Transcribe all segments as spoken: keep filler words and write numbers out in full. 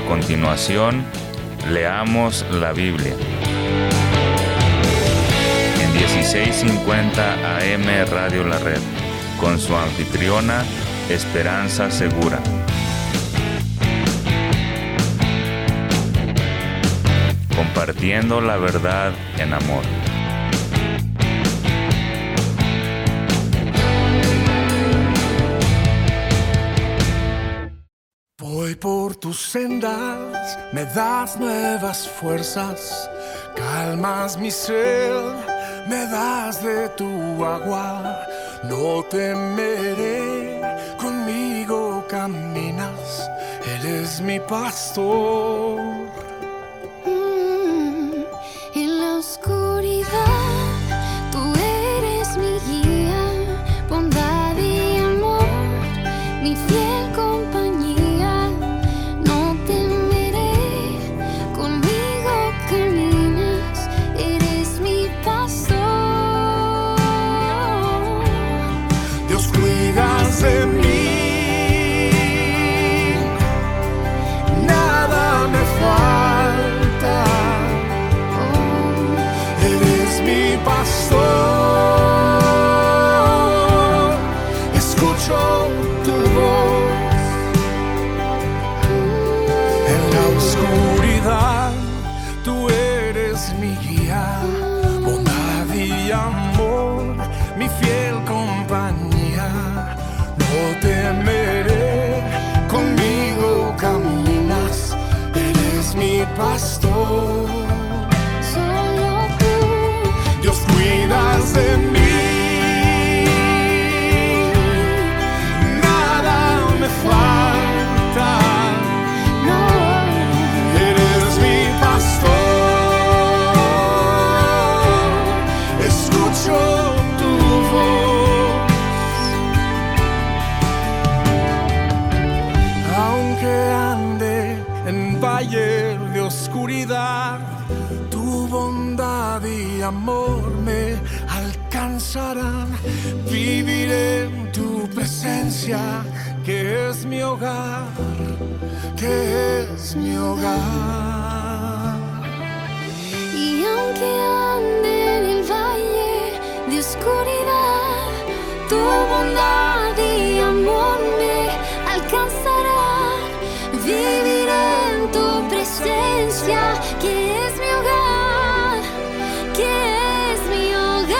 continuación, leamos la Biblia. En dieciséis cincuenta A M Radio La Red, con su anfitriona, Esperanza Segura. Compartiendo la verdad en amor. Voy por tus sendas, me das nuevas fuerzas, calmas mi sed, me das de tu agua, no temeré, conmigo caminas, eres mi pastor. Mm, en la oscuridad, tú eres mi guía, bondad y amor, mi fiel compañía, no temeré, conmigo caminas, eres mi pastor. Dios, cuidas de mí, nada me falta, eres mi pastor, escucho tu voz, en la oscuridad tú eres mi guía, bondad y amor, mi fiel compañía, no temeré, conmigo caminas, eres mi pastor. Solo tú, Dios, cuidas de mí, nada me falta, no, eres mi pastor, escucho tu voz, aunque ande en valle de oscuridad, tu bondad y amor me alcanzarán. Viviré en tu presencia, que es mi hogar, que es mi hogar. y aunque ande en el valle de oscuridad, tu bondad y amor me alcanzarán. Viviré en tu presencia, que es mi hogar, que es mi hogar.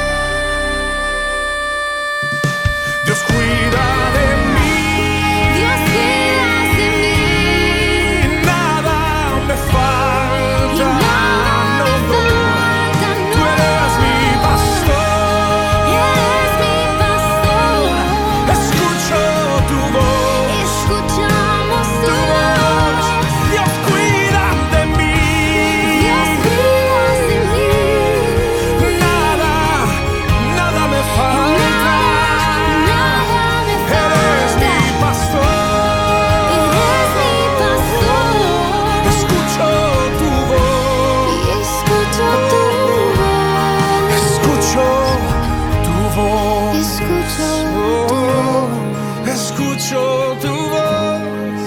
Dios, cuida de mí, Dios, cuidas de mí, nada me falta, y nada no, me no. falta, Tú eres mi no. pastor, Eres mi pastor, escucho tu voz, escuchamos tu tu voz. voz. Dios, cuida de mí, Dios, cuidas de mí, nada, nada me falta, nada me eres falta. mi pastor, Eres mi pastor, escucho tu voz, y escucho tu voz. escucho tu voz, Escucho tu Oh, voz. escucho tu voz.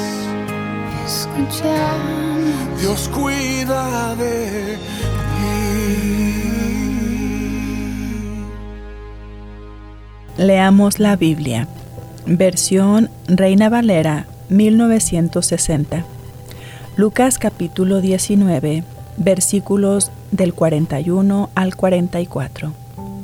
Escuchamos. Dios, cuida de mí. Leamos la Biblia. Versión Reina Valera mil novecientos sesenta. Lucas capítulo diecinueve, versículos del cuarenta y uno al cuarenta y cuatro.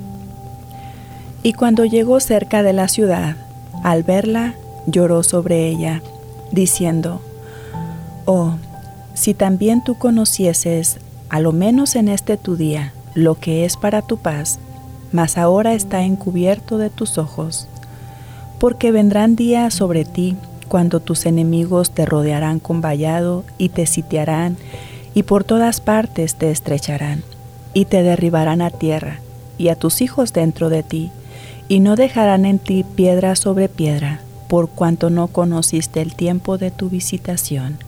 Y cuando llegó cerca de la ciudad, al verla, lloró sobre ella, diciendo: Oh, si también tú conocieses, a lo menos en este tu día, lo que es para tu paz, mas ahora está encubierto de tus ojos. Porque vendrán días sobre ti, cuando tus enemigos te rodearán con vallado y te sitiarán, y por todas partes te estrecharán, y te derribarán a tierra, y a tus hijos dentro de ti, y no dejarán en ti piedra sobre piedra, por cuanto no conociste el tiempo de tu visitación.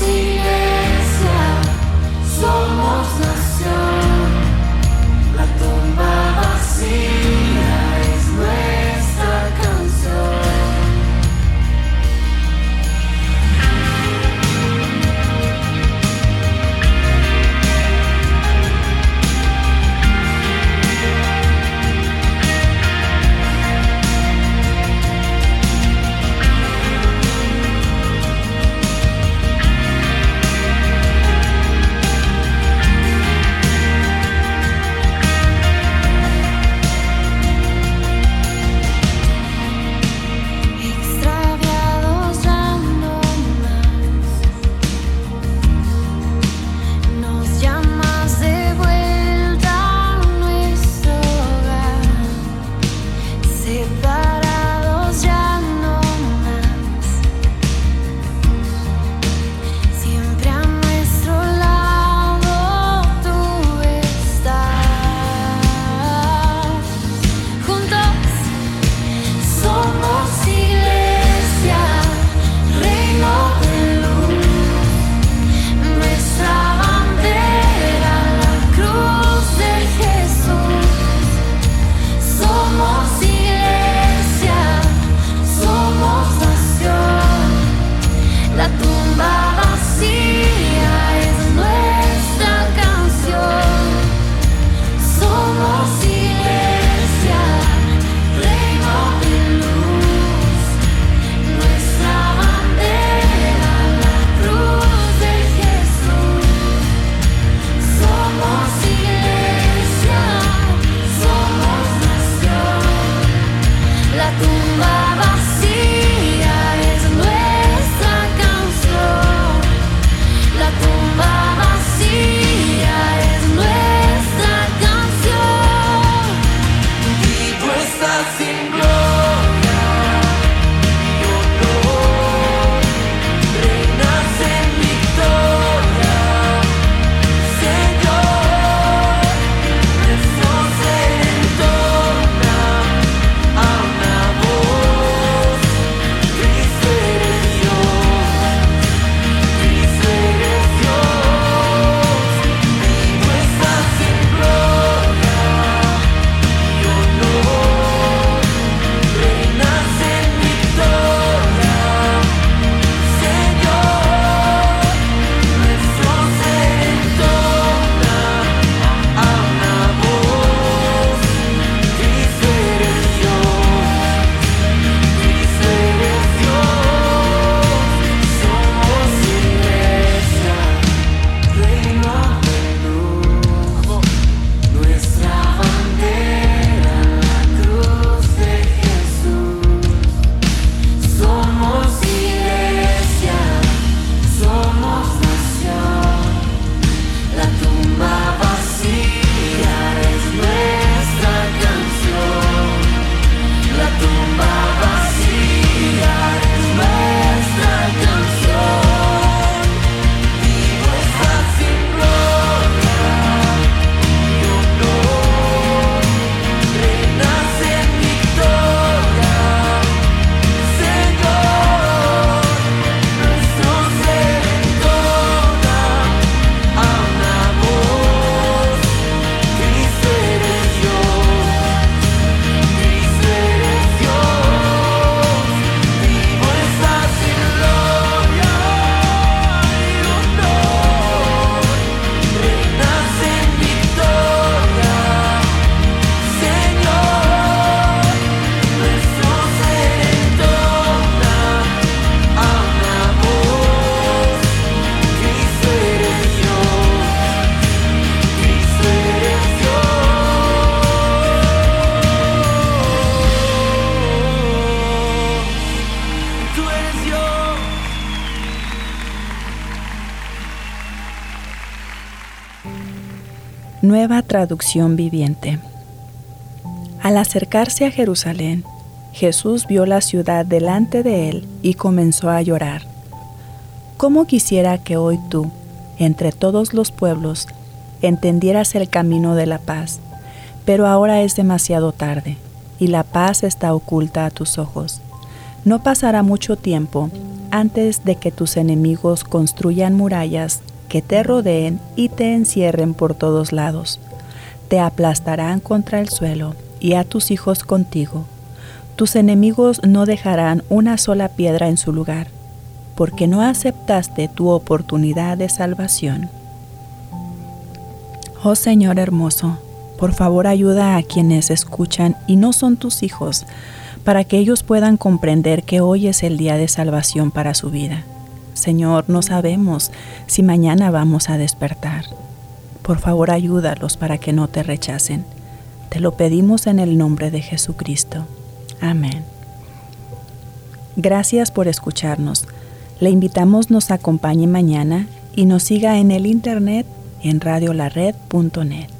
iglesia, somos nación. La tumba vacía es nuestra canción. Extraviados ya no más, nos llamas de vuelta a nuestro hogar. Separados ya no más, siempre a nuestro lado tú estás. Juntos somos iglesia, reino de luz, nuestra bandera, la cruz de Jesús. Somos iglesia, somos nación, la tumba vacía es nuestra canción. Somos iglesia, reino de luz, nuestra bandera, la cruz de Jesús. Somos iglesia, somos nación, la tumba vacía es nuestra canción. La tumba vacía es nuestra canción. Y tú estás sin gloria y honor, reinas en victoria, Señor. Nuestro ser entona a una voz: Cristo eres Dios, Cristo eres Dios. Y tú estás sin gloria y honor, reinas en victoria, Señor. Nuestro ser entona a una voz: Cristo eres Dios, Cristo eres Dios. Somos iglesia, reino de luz, nuestra bandera, la cruz de Jesús. Somos iglesia, somos nación, la tumba vacía es nuestra canción. La tumba vacía es nuestra canción. Vivo estás sin gloria y honor, reinas en victoria, Señor. Nuestro ser entona a una voz: Cristo eres Dios, Cristo eres Dios. Vivo estás sin gloria y honor, reinas en victoria, Señor. Nuestro ser entona a una voz: Cristo eres Dios, Cristo eres Dios. Tú eres Dios. Nueva traducción viviente. Al acercarse a Jerusalén, Jesús vio la ciudad delante de él y comenzó a llorar. ¿Cómo quisiera que hoy tú, entre todos los pueblos, entendieras el camino de la paz? Pero ahora es demasiado tarde, y la paz está oculta a tus ojos. No pasará mucho tiempo antes de que tus enemigos construyan murallas que te rodeen y te encierren por todos lados. Te aplastarán contra el suelo y a tus hijos contigo. Tus enemigos no dejarán una sola piedra en su lugar, porque no aceptaste tu oportunidad de salvación. Oh Señor hermoso, por favor ayuda a quienes escuchan y no son tus hijos, para que ellos puedan comprender que hoy es el día de salvación para su vida. Señor, no sabemos si mañana vamos a despertar. Por favor, ayúdalos para que no te rechacen. Te lo pedimos en el nombre de Jesucristo. Amén. Gracias por escucharnos. Le invitamos nos acompañe mañana y nos siga en el internet en radio la red punto net.